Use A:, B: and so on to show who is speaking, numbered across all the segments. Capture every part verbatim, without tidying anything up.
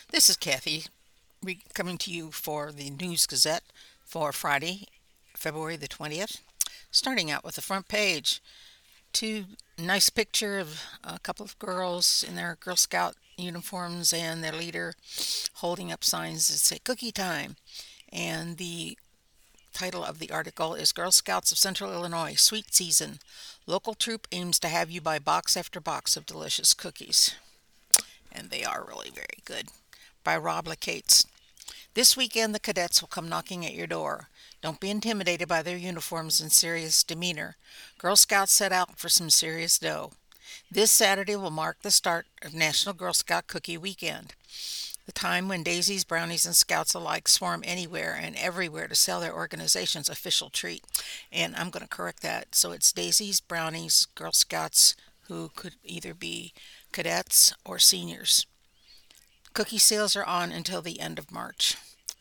A: This is Kathy re- coming to you for the News Gazette for Friday, February the twentieth. Starting out with the front page, two nice picture of a couple of girls in their Girl Scout uniforms and their leader holding up signs that say cookie time. And the title of the article is Girl Scouts of Central Illinois Sweet Season. Local troop aims to have you buy box after box of delicious cookies. And they are really very good. By Rob LeCates. This weekend, the cadets will come knocking at your door. Don't be intimidated by their uniforms and serious demeanor. Girl Scouts set out for some serious dough. This Saturday will mark the start of National Girl Scout Cookie Weekend, the time when daisies, brownies, and scouts alike swarm anywhere and everywhere to sell their organization's official treat. And I'm going to correct that. So it's daisies, brownies, Girl Scouts who could either be cadets or seniors. Cookie sales are on until the end of March.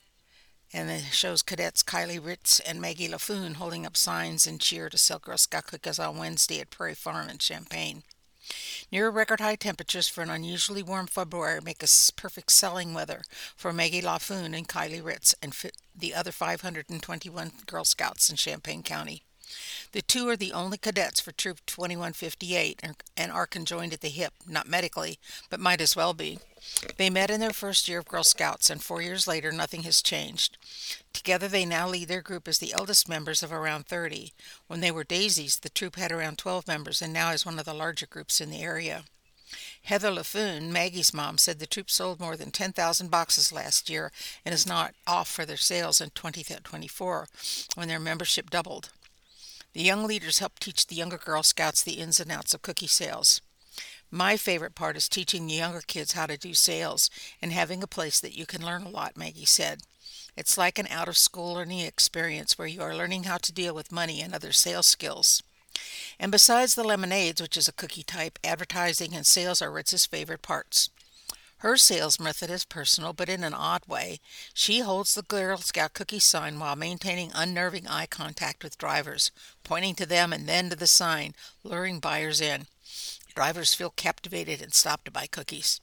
A: And it shows cadets Kylie Ritz and Maggie LaFoon holding up signs and cheer to sell Girl Scout cookies on Wednesday at Prairie Farm in Champaign. Near record high temperatures for an unusually warm February make us perfect selling weather for Maggie LaFoon and Kylie Ritz and fi- the other five hundred twenty-one Girl Scouts in Champaign County. The two are the only cadets for Troop twenty-one fifty-eight and are conjoined at the hip, not medically, but might as well be. They met in their first year of Girl Scouts, and four years later, nothing has changed. Together, they now lead their group as the eldest members of around thirty. When they were Daisies, the troop had around twelve members and now is one of the larger groups in the area. Heather LaFoon, Maggie's mom, said the troop sold more than ten thousand boxes last year and is not off for their sales in twenty twenty-four when their membership doubled. The young leaders help teach the younger Girl Scouts the ins and outs of cookie sales. My favorite part is teaching the younger kids how to do sales and having a place that you can learn a lot, Maggie said. It's like an out of school learning experience where you are learning how to deal with money and other sales skills. And besides the lemonades, which is a cookie type, advertising and sales are Ritz's favorite parts. Her sales method is personal, but in an odd way. She holds the Girl Scout cookie sign while maintaining unnerving eye contact with drivers, pointing to them and then to the sign, luring buyers in. Drivers feel captivated and stop to buy cookies.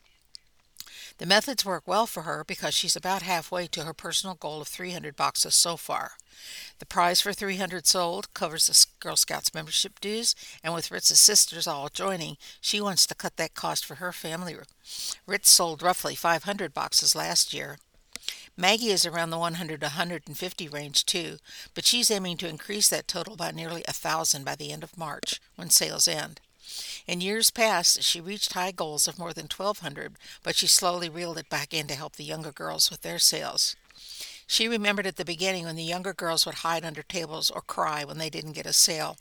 A: The methods work well for her because she's about halfway to her personal goal of three hundred boxes so far. The prize for three hundred sold covers the Girl Scouts membership dues, and with Ritz's sisters all joining, she wants to cut that cost for her family. Ritz sold roughly five hundred boxes last year. Maggie is around the one hundred to one hundred fifty range too, but she's aiming to increase that total by nearly a thousand by the end of March, when sales end. In years past, she reached high goals of more than twelve hundred, but she slowly reeled it back in to help the younger girls with their sales. She remembered at the beginning when the younger girls would hide under tables or cry when they didn't get a sale.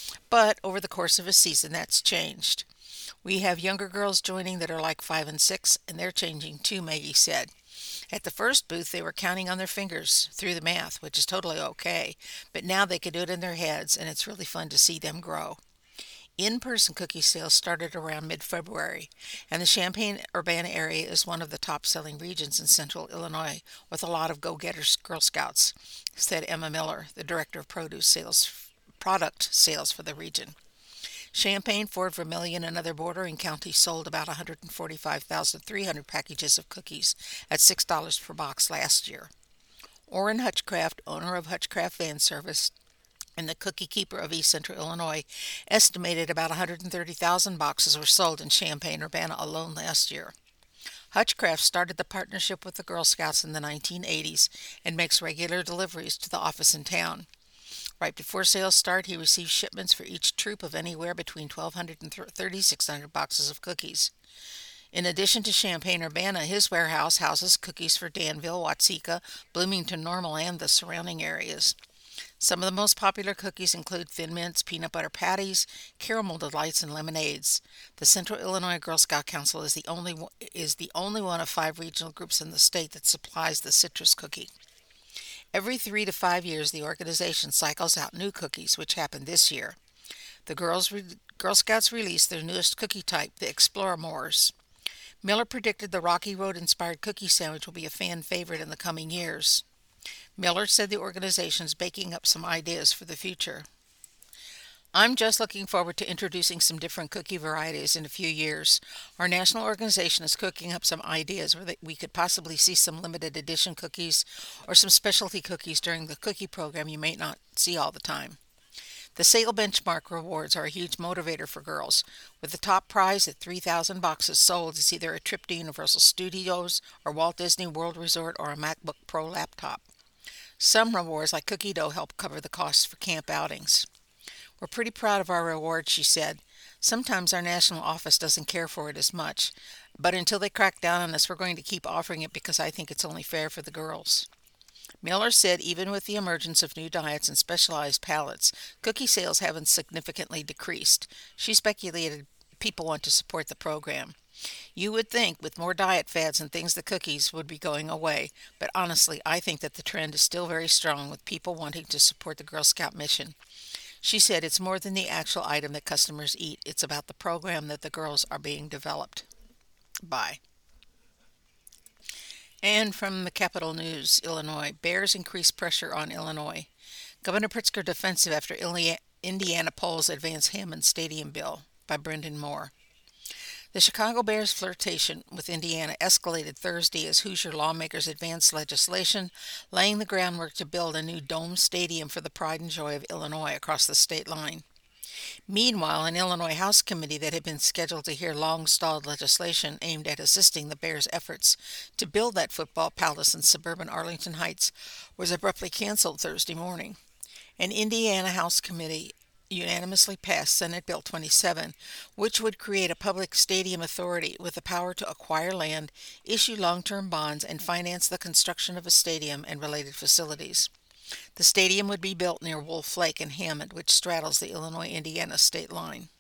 A: But over the course of a season, that's changed. We have younger girls joining that are like five and six, and they're changing too, Maggie said. At the first booth, they were counting on their fingers through the math, which is totally okay, but now they can do it in their heads, and it's really fun to see them grow. In-person cookie sales started around mid-February, and the Champaign-Urbana area is one of the top-selling regions in central Illinois, with a lot of go-getters Girl Scouts, said Emma Miller, the director of produce sales, product sales for the region. Champaign, Fort Vermilion, and other bordering counties sold about one hundred forty-five thousand three hundred packages of cookies at six dollars per box last year. Orrin Hutchcraft, owner of Hutchcraft Van Service, and the cookie keeper of East Central Illinois, estimated about one hundred thirty thousand boxes were sold in Champaign-Urbana alone last year. Hutchcraft started the partnership with the Girl Scouts in the nineteen eighties and makes regular deliveries to the office in town. Right before sales start, he receives shipments for each troop of anywhere between twelve hundred and thirty-six hundred boxes of cookies. In addition to Champaign-Urbana, his warehouse houses cookies for Danville, Watseka, Bloomington Normal, and the surrounding areas. Some of the most popular cookies include Thin Mints, peanut butter patties, caramel delights, and lemonades. The Central Illinois Girl Scout Council is the only is the only one of five regional groups in the state that supplies the citrus cookie. Every three to five years, the organization cycles out new cookies, which happened this year. The Girls Re- Girl Scouts released their newest cookie type, the Exploramores. Miller predicted the Rocky Road-inspired cookie sandwich will be a fan favorite in the coming years. Miller said the organization is baking up some ideas for the future. I'm just looking forward to introducing some different cookie varieties in a few years. Our national organization is cooking up some ideas where they, we could possibly see some limited edition cookies or some specialty cookies during the cookie program you may not see all the time. The sale benchmark rewards are a huge motivator for girls, with the top prize at three thousand boxes sold is either a trip to Universal Studios or Walt Disney World Resort or a MacBook Pro laptop. Some rewards, like cookie dough, help cover the costs for camp outings. We're pretty proud of our reward, she said. Sometimes our national office doesn't care for it as much, but until they crack down on us, we're going to keep offering it because I think it's only fair for the girls. Miller said even with the emergence of new diets and specialized palettes, cookie sales haven't significantly decreased. She speculated people want to support the program. You would think with more diet fads and things the cookies would be going away, but honestly, I think that the trend is still very strong with people wanting to support the Girl Scout mission. She said it's more than the actual item that customers eat. It's about the program that the girls are being developed by. And from the Capital News, Illinois, Bears increase pressure on Illinois. Governor Pritzker defensive after Indiana polls advance Hammond Stadium bill by Brendan Moore. The Chicago Bears' flirtation with Indiana escalated Thursday as Hoosier lawmakers advanced legislation laying the groundwork to build a new dome stadium for the pride and joy of Illinois across the state line. Meanwhile, an Illinois House committee that had been scheduled to hear long-stalled legislation aimed at assisting the Bears' efforts to build that football palace in suburban Arlington Heights was abruptly canceled Thursday morning. An Indiana House committee unanimously passed Senate Bill twenty-seven, which would create a public stadium authority with the power to acquire land, issue long-term bonds, and finance the construction of a stadium and related facilities. The stadium would be built near Wolf Lake in Hammond, which straddles the Illinois-Indiana state line.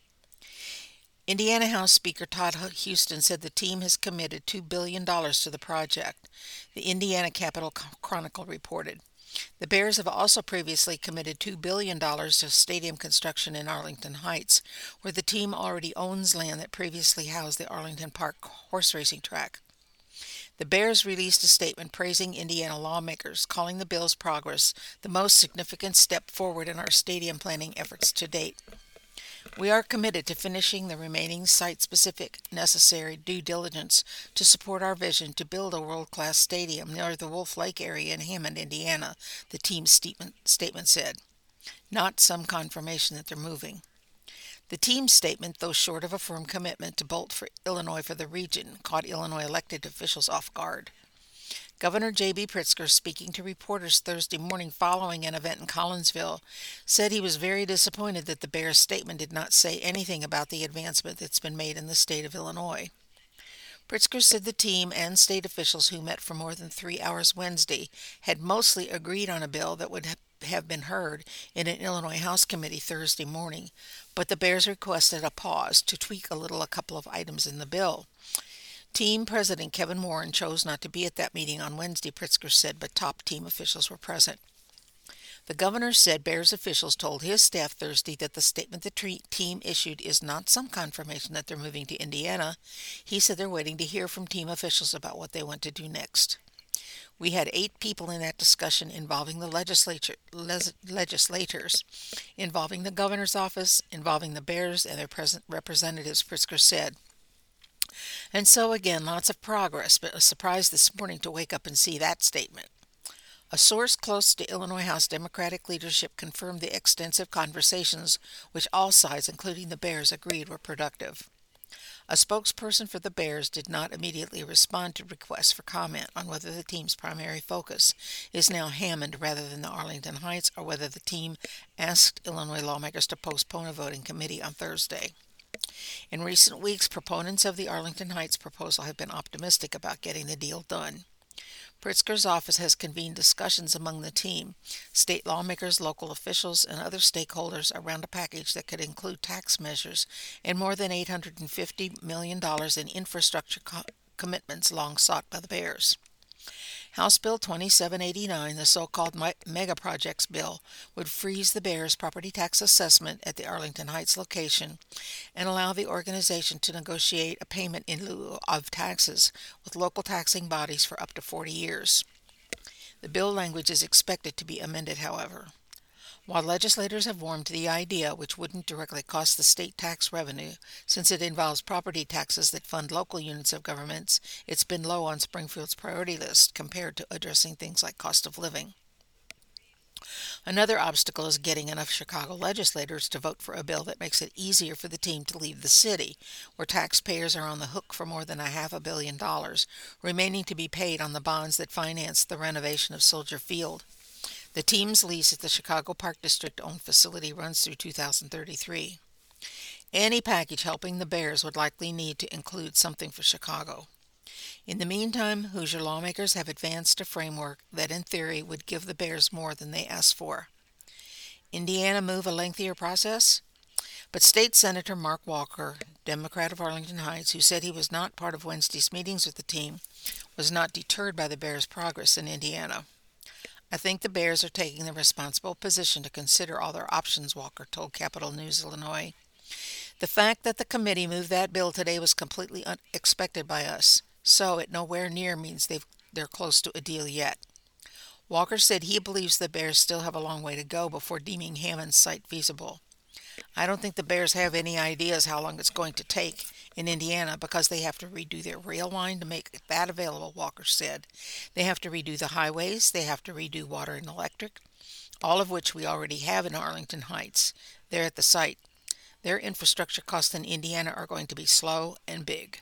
A: Indiana House Speaker Todd Huston said the team has committed two billion dollars to the project, the Indiana Capital Chronicle reported. The Bears have also previously committed two billion dollars to stadium construction in Arlington Heights, where the team already owns land that previously housed the Arlington Park horse racing track. The Bears released a statement praising Indiana lawmakers, calling the bill's progress the most significant step forward in our stadium planning efforts to date. We are committed to finishing the remaining site-specific necessary due diligence to support our vision to build a world-class stadium near the Wolf Lake area in Hammond, Indiana, the team's statement, statement said. Not some confirmation that they're moving. The team's statement, though short of a firm commitment to bolt for Illinois for the region, caught Illinois elected officials off guard. Governor J B. Pritzker, speaking to reporters Thursday morning following an event in Collinsville, said he was very disappointed that the Bears' statement did not say anything about the advancement that's been made in the state of Illinois. Pritzker said the team and state officials who met for more than three hours Wednesday had mostly agreed on a bill that would have been heard in an Illinois House committee Thursday morning, but the Bears requested a pause to tweak a little a couple of items in the bill. Team President Kevin Warren chose not to be at that meeting on Wednesday, Pritzker said, but top team officials were present. The governor said Bears officials told his staff Thursday that the statement the team issued is not some confirmation that they're moving to Indiana. He said they're waiting to hear from team officials about what they want to do next. We had eight people in that discussion involving the legislature, les, legislators, involving the governor's office, involving the Bears and their present representatives, Pritzker said. And so again, lots of progress, but a surprise this morning to wake up and see that statement. A source close to Illinois House Democratic leadership confirmed the extensive conversations which all sides, including the Bears, agreed were productive. A spokesperson for the Bears did not immediately respond to requests for comment on whether the team's primary focus is now Hammond rather than the Arlington Heights, or whether the team asked Illinois lawmakers to postpone a vote in committee on Thursday. In recent weeks, proponents of the Arlington Heights proposal have been optimistic about getting the deal done. Pritzker's office has convened discussions among the team, state lawmakers, local officials, and other stakeholders around a package that could include tax measures and more than eight hundred fifty million dollars in infrastructure co- commitments long sought by the Bears. House Bill twenty-seven eighty-nine, the so-called Mega Projects Bill, would freeze the Bears' property tax assessment at the Arlington Heights location and allow the organization to negotiate a payment in lieu of taxes with local taxing bodies for up to forty years. The bill language is expected to be amended, however. While legislators have warmed to the idea, which wouldn't directly cost the state tax revenue, since it involves property taxes that fund local units of governments, it's been low on Springfield's priority list compared to addressing things like cost of living. Another obstacle is getting enough Chicago legislators to vote for a bill that makes it easier for the team to leave the city, where taxpayers are on the hook for more than a half a billion dollars, remaining to be paid on the bonds that finance the renovation of Soldier Field. The team's lease at the Chicago Park District-owned facility runs through two thousand thirty-three. Any package helping the Bears would likely need to include something for Chicago. In the meantime, Hoosier lawmakers have advanced a framework that in theory would give the Bears more than they asked for. Indiana move a lengthier process? But State Senator Mark Walker, Democrat of Arlington Heights, who said he was not part of Wednesday's meetings with the team, was not deterred by the Bears' progress in Indiana. I think the Bears are taking the responsible position to consider all their options, Walker told Capital News Illinois. The fact that the committee moved that bill today was completely unexpected by us, so it nowhere near means they've, they're close to a deal yet. Walker said he believes the Bears still have a long way to go before deeming Hammond's site feasible. I don't think the Bears have any ideas how long it's going to take in Indiana because they have to redo their rail line to make that available, Walker said. They have to redo the highways, they have to redo water and electric, all of which we already have in Arlington Heights. They're at the site. Their infrastructure costs in Indiana are going to be slow and big.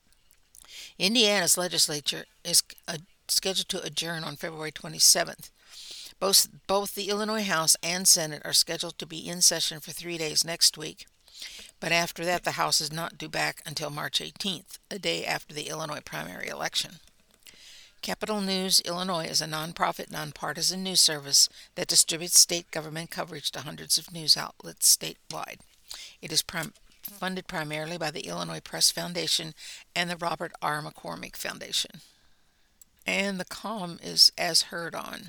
A: Indiana's legislature is uh, scheduled to adjourn on February twenty-seventh. Both, both the Illinois House and Senate are scheduled to be in session for three days next week, but after that the House is not due back until March eighteenth, a day after the Illinois primary election. Capital News Illinois is a nonprofit, nonpartisan news service that distributes state government coverage to hundreds of news outlets statewide. It is prim- funded primarily by the Illinois Press Foundation and the Robert R. McCormick Foundation. And the column is As Heard On.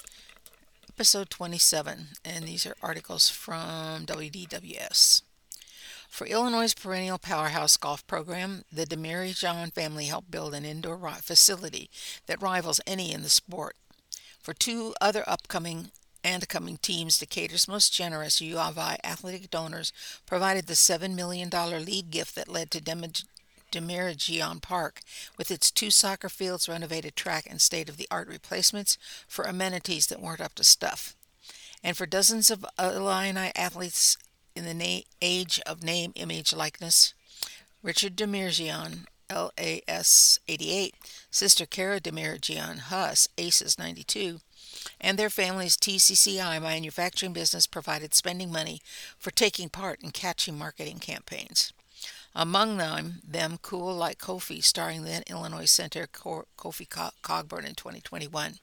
A: Episode twenty-seven, and these are articles from W D W S. For Illinois' perennial powerhouse golf program, the Demirigian family helped build an indoor facility that rivals any in the sport. For two other upcoming and coming teams, Decatur's most generous U of I athletic donors provided the seven million dollars lead gift that led to Dem- Demirigian Park, with its two soccer fields, renovated track, and state-of-the-art replacements for amenities that weren't up to stuff. And for dozens of Illini athletes in the na- age of name, image, likeness, Richard Demirigian, L A S eighty-eight, sister Kara Demirigian, Huss, Aces ninety-two, and their family's T C C I manufacturing business provided spending money for taking part in catchy marketing campaigns. Among them, them Cool Like Kofi, starring then Illinois Senator Kofi Cogburn in twenty twenty-one.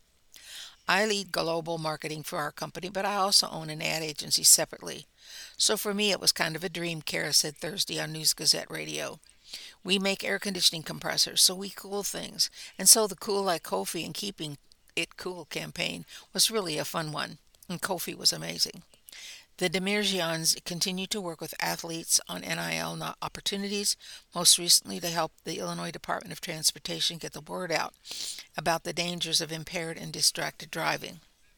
A: I lead global marketing for our company, but I also own an ad agency separately. So for me, it was kind of a dream, Kara said Thursday on News Gazette Radio. We make air conditioning compressors, so we cool things. And so the Cool Like Kofi and Keeping It Cool campaign was really a fun one, and Kofi was amazing. The Demirigians continue to work with athletes on N I L opportunities, most recently to help the Illinois Department of Transportation get the word out about the dangers of impaired and distracted driving.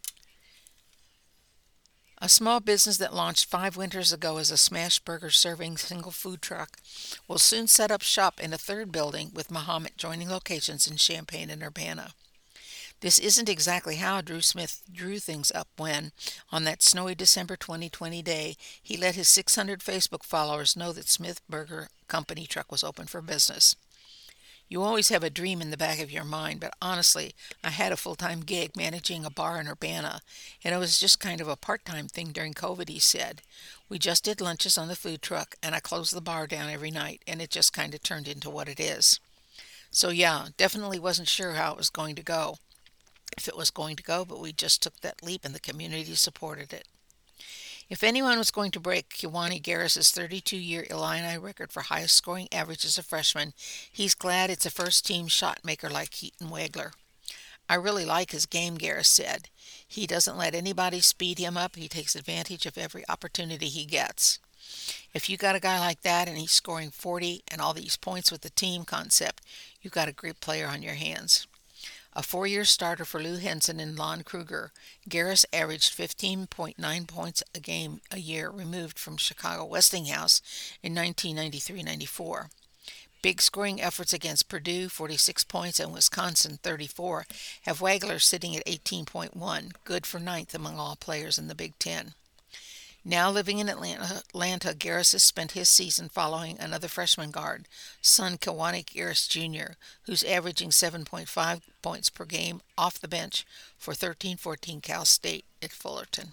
A: A small business that launched five winters ago as a smash burger serving single food truck will soon set up shop in a third building, with Muhammad joining locations in Champaign and Urbana. This isn't exactly how Drew Smith drew things up when, on that snowy December twenty twenty day, he let his six hundred Facebook followers know that Smith Burger Company truck was open for business. You always have a dream in the back of your mind, but honestly, I had a full-time gig managing a bar in Urbana, and it was just kind of a part-time thing during COVID, he said. We just did lunches on the food truck, and I closed the bar down every night, and it just kind of turned into what it is. So yeah, definitely wasn't sure how it was going to go. If it was going to go, but we just took that leap and the community supported it. If anyone was going to break Kiwani Garris's thirty-two-year Illini record for highest scoring average as a freshman, he's glad it's a first-team shot maker like Keaton Wagler. I really like his game, Garris said. He doesn't let anybody speed him up. He takes advantage of every opportunity he gets. If you got a guy like that and he's scoring forty and all these points with the team concept, you got a great player on your hands. A four-year starter for Lou Henson and Lon Kruger, Garris averaged fifteen point nine points a game a year removed from Chicago Westinghouse in nineteen ninety-three ninety-four. Big scoring efforts against Purdue, forty-six points, and Wisconsin, thirty-four, have Wagler sitting at eighteen point one, good for ninth among all players in the Big Ten. Now living in Atlanta, Atlanta, Garris has spent his season following another freshman guard, son Kiwanis Garris Junior, who's averaging seven point five points per game off the bench for thirteen fourteen Cal State at Fullerton.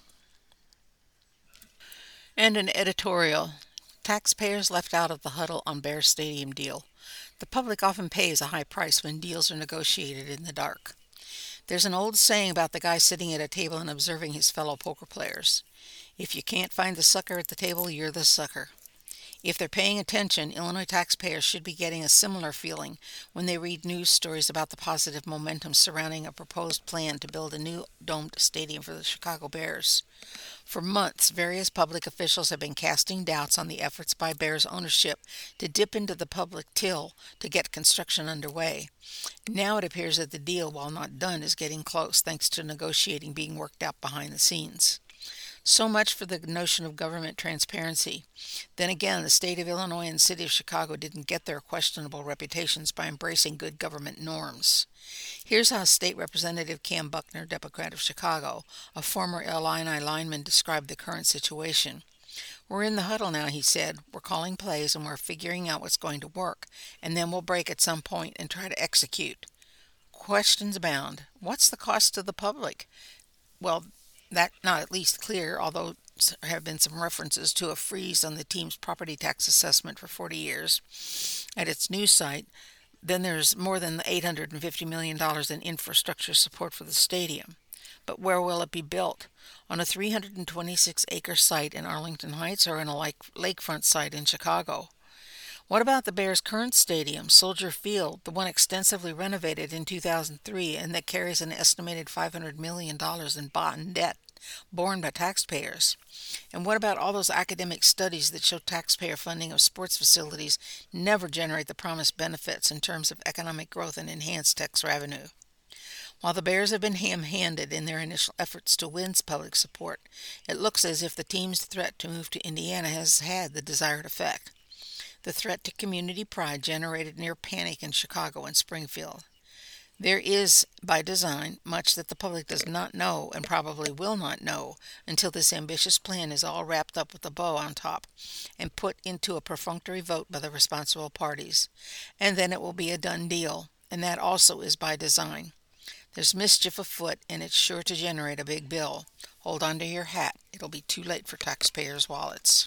A: And an editorial. Taxpayers left out of the huddle on Bears Stadium deal. The public often pays a high price when deals are negotiated in the dark. There's an old saying about the guy sitting at a table and observing his fellow poker players. If you can't find the sucker at the table, you're the sucker. If they're paying attention, Illinois taxpayers should be getting a similar feeling when they read news stories about the positive momentum surrounding a proposed plan to build a new domed stadium for the Chicago Bears. For months, various public officials have been casting doubts on the efforts by Bears ownership to dip into the public till to get construction underway. Now it appears that the deal, while not done, is getting close thanks to negotiating being worked out behind the scenes. So much for the notion of government transparency. Then again, the state of Illinois and city of Chicago didn't get their questionable reputations by embracing good government norms. Here's how State Representative Cam Buckner, Democrat of Chicago, a former Illini lineman, described the current situation. "We're in the huddle now," he said. "We're calling plays and we're figuring out what's going to work, and then we'll break at some point and try to execute." Questions abound. What's the cost to the public? Well, that's not at least clear, although there have been some references to a freeze on the team's property tax assessment for forty years at its news site. Then there's more than eight hundred fifty million dollars in infrastructure support for the stadium. But where will it be built? On a three hundred twenty-six acre site in Arlington Heights or in a lake, lakefront site in Chicago? What about the Bears' current stadium, Soldier Field, the one extensively renovated in two thousand three and that carries an estimated five hundred million dollars in bond debt borne by taxpayers? And what about all those academic studies that show taxpayer funding of sports facilities never generate the promised benefits in terms of economic growth and enhanced tax revenue? While the Bears have been ham-handed in their initial efforts to win public support, it looks as if the team's threat to move to Indiana has had the desired effect. The threat to community pride generated near panic in Chicago and Springfield. There is, by design, much that the public does not know and probably will not know until this ambitious plan is all wrapped up with a bow on top and put into a perfunctory vote by the responsible parties. And then it will be a done deal, and that also is by design. There's mischief afoot, and it's sure to generate a big bill. Hold on to your hat. It'll be too late for taxpayers' wallets.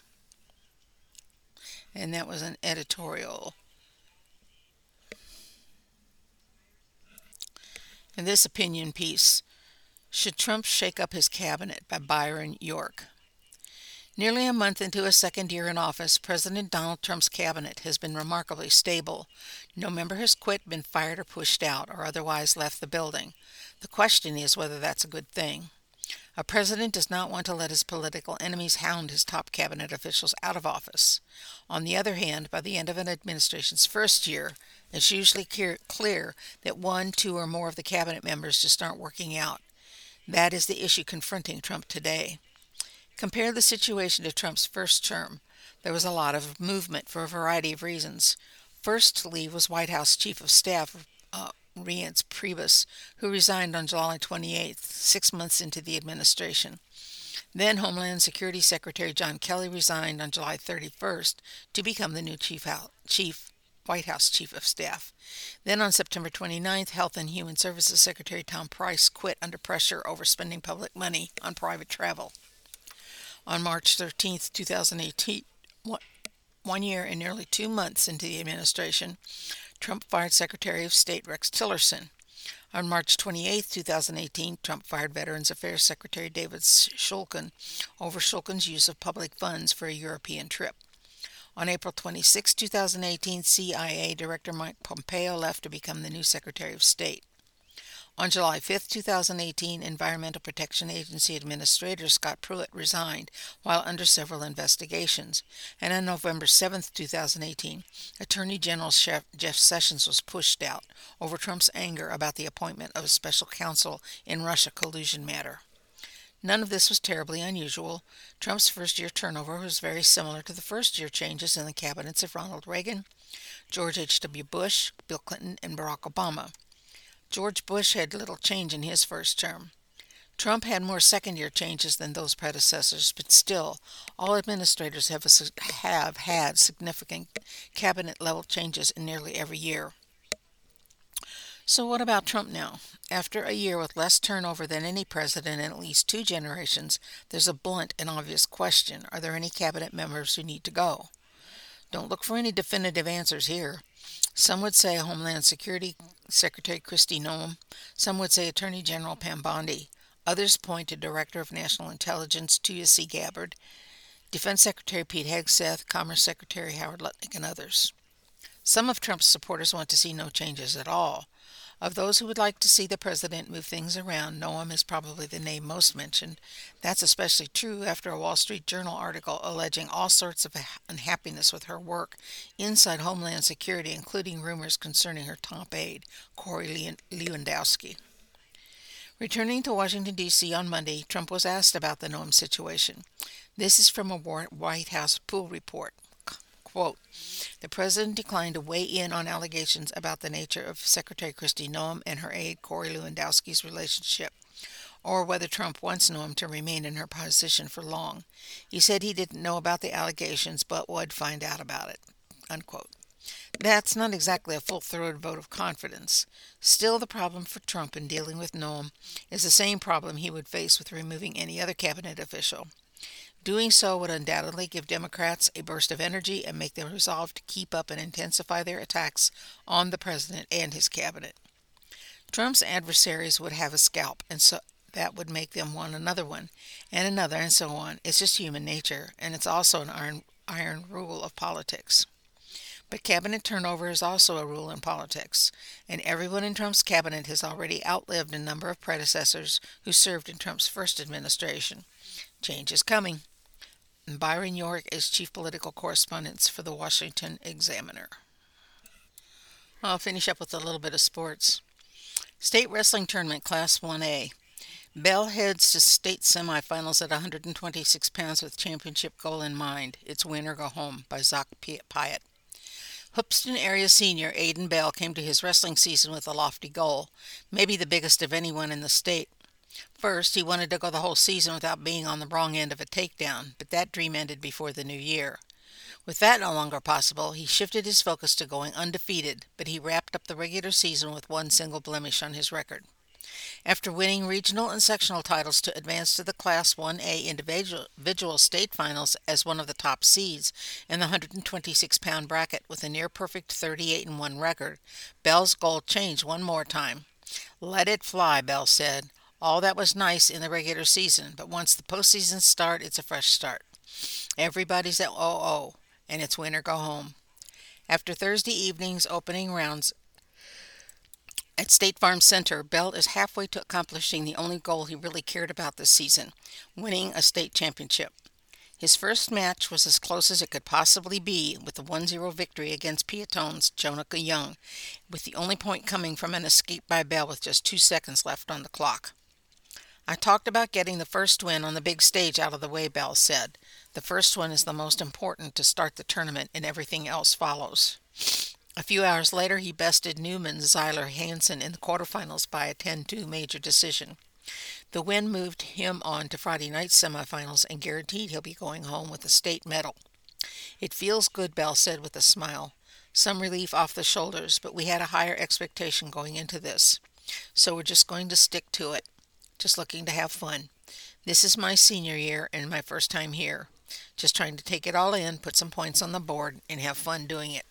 A: And that was an editorial. In this opinion piece, "Should Trump Shake Up His Cabinet?" by Byron York. Nearly a month into his second year in office, President Donald Trump's cabinet has been remarkably stable. No member has quit, been fired, or pushed out, or otherwise left the building. The question is whether that's a good thing. A president does not want to let his political enemies hound his top cabinet officials out of office. On the other hand, by the end of an administration's first year, it's usually clear that one, two, or more of the cabinet members just aren't working out. That is the issue confronting Trump today. Compare the situation to Trump's first term. There was a lot of movement for a variety of reasons. First to leave was White House Chief of Staff uh, Reince Priebus, who resigned on July twenty-eighth, six months into the administration. Then Homeland Security Secretary John Kelly resigned on July thirty-first to become the new Chief, Chief White House Chief of Staff. Then on September twenty-ninth, Health and Human Services Secretary Tom Price quit under pressure over spending public money on private travel. On March thirteenth, twenty eighteen, one, one year and nearly two months into the administration, Trump fired Secretary of State Rex Tillerson. On March twenty-eighth, twenty eighteen, Trump fired Veterans Affairs Secretary David Shulkin over Shulkin's use of public funds for a European trip. On April twenty-sixth, twenty eighteen, C I A Director Mike Pompeo left to become the new Secretary of State. On July fifth, two thousand eighteen, Environmental Protection Agency Administrator Scott Pruitt resigned while under several investigations. And on November seventh, two thousand eighteen, Attorney General Jeff Sessions was pushed out over Trump's anger about the appointment of a special counsel in Russia collusion matter. None of this was terribly unusual. Trump's first-year turnover was very similar to the first-year changes in the cabinets of Ronald Reagan, George H W. Bush, Bill Clinton, and Barack Obama. George Bush had little change in his first term. Trump had more second-year changes than those predecessors, but still, all administrators have, a, have had significant cabinet-level changes in nearly every year. So what about Trump now? After a year with less turnover than any president in at least two generations, there's a blunt and obvious question. Are there any cabinet members who need to go? Don't look for any definitive answers here. Some would say Homeland Security Secretary Kristi Noem. Some would say Attorney General Pam Bondi. Others point to Director of National Intelligence Tulsi Gabbard, Defense Secretary Pete Hegseth, Commerce Secretary Howard Lutnick, and others. Some of Trump's supporters want to see no changes at all. Of those who would like to see the president move things around, Noem is probably the name most mentioned. That's especially true after a Wall Street Journal article alleging all sorts of unhappiness with her work inside Homeland Security, including rumors concerning her top aide, Corey Lewandowski. Returning to Washington, D C on Monday, Trump was asked about the Noem situation. This is from a White House pool report. Quote, the president declined to weigh in on allegations about the nature of Secretary Kristi Noem and her aide Corey Lewandowski's relationship, or whether Trump wants Noem to remain in her position for long. He said he didn't know about the allegations, but would find out about it. Unquote. That's not exactly a full-throated vote of confidence. Still, the problem for Trump in dealing with Noem is the same problem he would face with removing any other cabinet official. Doing so would undoubtedly give Democrats a burst of energy and make them resolve to keep up and intensify their attacks on the president and his cabinet. Trump's adversaries would have a scalp, and so that would make them want another one, and another, and so on. It's just human nature, and it's also an iron, iron rule of politics. But cabinet turnover is also a rule in politics, and everyone in Trump's cabinet has already outlived a number of predecessors who served in Trump's first administration. Change is coming. Byron York is chief political correspondent for the Washington Examiner. I'll finish up with a little bit of sports. State Wrestling Tournament Class one A. Bell heads to state semifinals at one hundred twenty-six pounds with championship goal in mind. It's win or go home by Zach Pyatt. Hoopeston area senior Aiden Bell came to his wrestling season with a lofty goal, maybe the biggest of anyone in the state. First, he wanted to go the whole season without being on the wrong end of a takedown, but that dream ended before the new year. With that no longer possible, he shifted his focus to going undefeated, but he wrapped up the regular season with one single blemish on his record. After winning regional and sectional titles to advance to the Class one A individual state finals as one of the top seeds in the one hundred twenty-six pound bracket with a near-perfect thirty-eight and one record, Bell's goal changed one more time. Let it fly, Bell said. All that was nice in the regular season, but once the postseason start, it's a fresh start. Everybody's at oh oh, and it's win or go home. After Thursday evening's opening rounds at State Farm Center, Bell is halfway to accomplishing the only goal he really cared about this season, winning a state championship. His first match was as close as it could possibly be with a one zero victory against Peatone's Jonica Young, with the only point coming from an escape by Bell with just two seconds left on the clock. I talked about getting the first win on the big stage out of the way, Bell said. The first one is the most important to start the tournament, and everything else follows. A few hours later, he bested Newman Zyler Hansen in the quarterfinals by a ten two major decision. The win moved him on to Friday night's semifinals and guaranteed he'll be going home with a state medal. It feels good, Bell said with a smile. Some relief off the shoulders, but we had a higher expectation going into this. So we're just going to stick to it. Just looking to have fun. This is my senior year and my first time here. Just trying to take it all in, put some points on the board, and have fun doing it.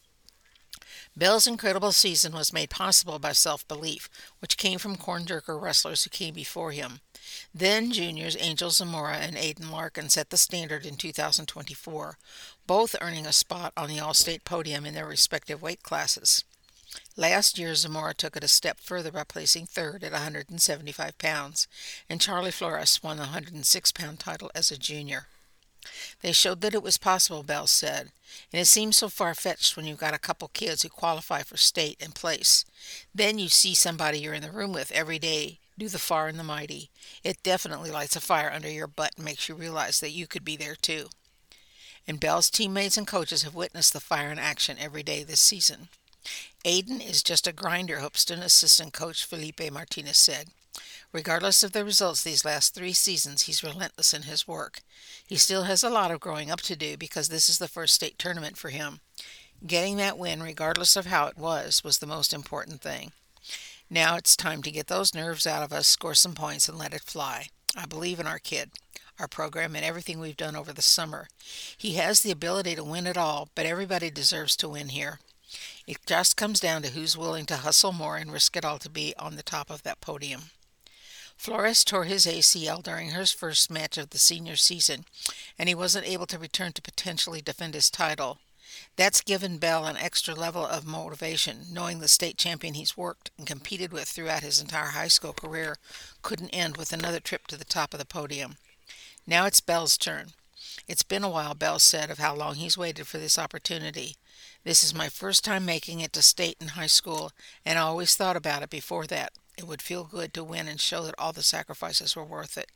A: Bell's incredible season was made possible by self-belief, which came from corn jerker wrestlers who came before him. Then juniors Angel Zamora and Aiden Larkin set the standard in two thousand twenty-four, both earning a spot on the All-State podium in their respective weight classes. Last year, Zamora took it a step further by placing third at one hundred seventy-five pounds, and Charlie Flores won the one hundred six pound title as a junior. They showed that it was possible, Bell said, and it seems so far-fetched when you've got a couple kids who qualify for state and place. Then you see somebody you're in the room with every day do the far and the mighty. It definitely lights a fire under your butt and makes you realize that you could be there too. And Bell's teammates and coaches have witnessed the fire in action every day this season. Aiden is just a grinder, Hoopston assistant coach Felipe Martinez said. Regardless of the results these last three seasons, he's relentless in his work. He still has a lot of growing up to do because this is the first state tournament for him. Getting that win, regardless of how it was, was the most important thing. Now it's time to get those nerves out of us, score some points, and let it fly. I believe in our kid, our program, and everything we've done over the summer. He has the ability to win it all, but everybody deserves to win here. It just comes down to who's willing to hustle more and risk it all to be on the top of that podium. Flores tore his A C L during his first match of the senior season, and he wasn't able to return to potentially defend his title. That's given Bell an extra level of motivation, knowing the state champion he's worked and competed with throughout his entire high school career couldn't end with another trip to the top of the podium. Now it's Bell's turn. It's been a while, Bell said, of how long he's waited for this opportunity. This is my first time making it to state in high school, and I always thought about it before that. It would feel good to win and show that all the sacrifices were worth it.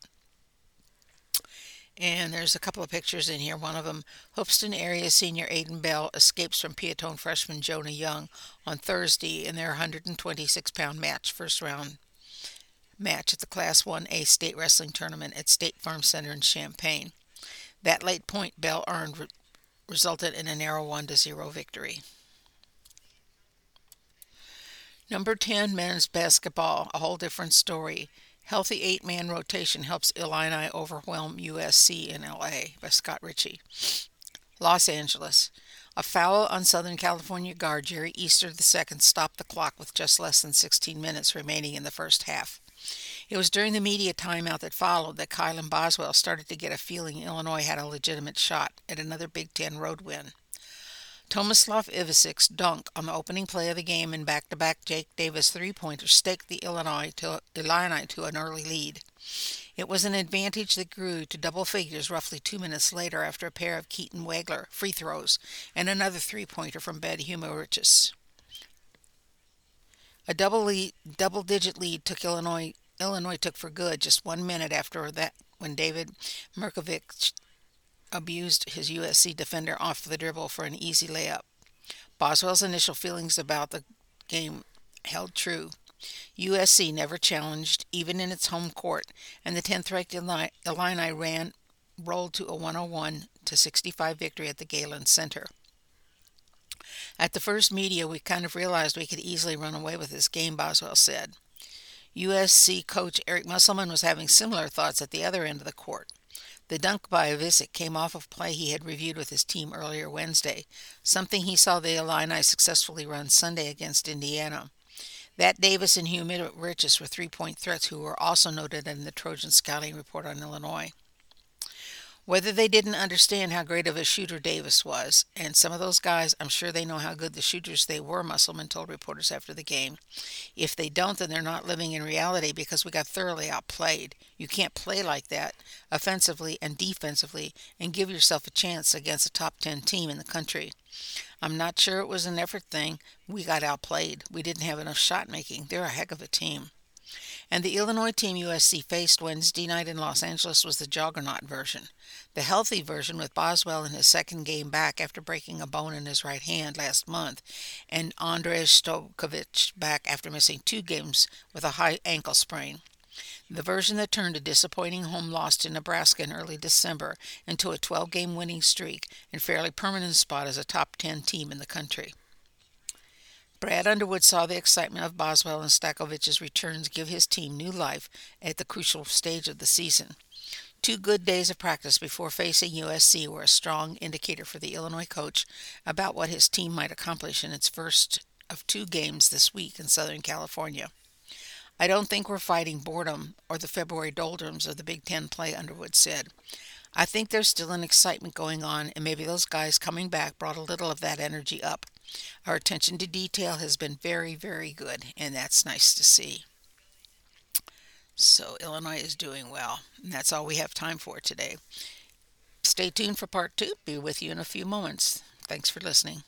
A: And there's a couple of pictures in here. One of them, Hoopston area senior Aiden Bell escapes from Peatone freshman Jonah Young on Thursday in their one hundred twenty-six pound match, first round match at the Class one A state wrestling tournament at State Farm Center in Champaign. That late point Bell earned re- resulted in a narrow one to zero victory. Number ten, men's basketball, a whole different story. Healthy eight-man rotation helps Illini overwhelm U S C in L A by Scott Ritchie. Los Angeles. A foul on Southern California guard Jerry Easter the second stopped the clock with just less than sixteen minutes remaining in the first half. It was during the media timeout that followed that Kylan Boswell started to get a feeling Illinois had a legitimate shot at another Big Ten road win. Tomislav Ivicic's dunk on the opening play of the game and back-to-back Jake Davis three-pointers staked the Illinois to, Illini to an early lead. It was an advantage that grew to double figures roughly two minutes later after a pair of Keaton Wagler free throws and another three-pointer from Bed Humorichis. A double lead, double-digit lead took Illinois. Illinois took for good just one minute after that when David Mirkovic abused his U S C defender off the dribble for an easy layup. Boswell's initial feelings about the game held true. U S C never challenged, even in its home court, and the tenth-ranked Illini ran rolled to a one oh one to sixty-five victory at the Galen Center. At the first media, we kind of realized we could easily run away with this game, Boswell said. U S C coach Eric Musselman was having similar thoughts at the other end of the court. The dunk by Ivicic came off of play he had reviewed with his team earlier Wednesday, something he saw the Illini successfully run Sunday against Indiana. That Davis and Humorichis were three-point threats who were also noted in the Trojan scouting report on Illinois. Whether they didn't understand how great of a shooter Davis was, and some of those guys, I'm sure they know how good the shooters they were, Musselman told reporters after the game. If they don't, then they're not living in reality because we got thoroughly outplayed. You can't play like that, offensively and defensively, and give yourself a chance against a top ten team in the country. I'm not sure it was an effort thing. We got outplayed. We didn't have enough shot making. They're a heck of a team. And the Illinois team U S C faced Wednesday night in Los Angeles was the juggernaut version. The healthy version with Boswell in his second game back after breaking a bone in his right hand last month, and Andrej Stojkovic back after missing two games with a high ankle sprain. The version that turned a disappointing home loss to Nebraska in early December into a twelve-game winning streak and fairly permanent spot as a top ten team in the country. Brad Underwood saw the excitement of Boswell and Stojkovic's returns give his team new life at the crucial stage of the season. Two good days of practice before facing U S C were a strong indicator for the Illinois coach about what his team might accomplish in its first of two games this week in Southern California. I don't think we're fighting boredom or the February doldrums of the Big Ten play, Underwood said. I think there's still an excitement going on, and maybe those guys coming back brought a little of that energy up. Our attention to detail has been very, very good, and that's nice to see. So, Illinois is doing well, and that's all we have time for today. Stay tuned for part two. Be with you in a few moments. Thanks for listening.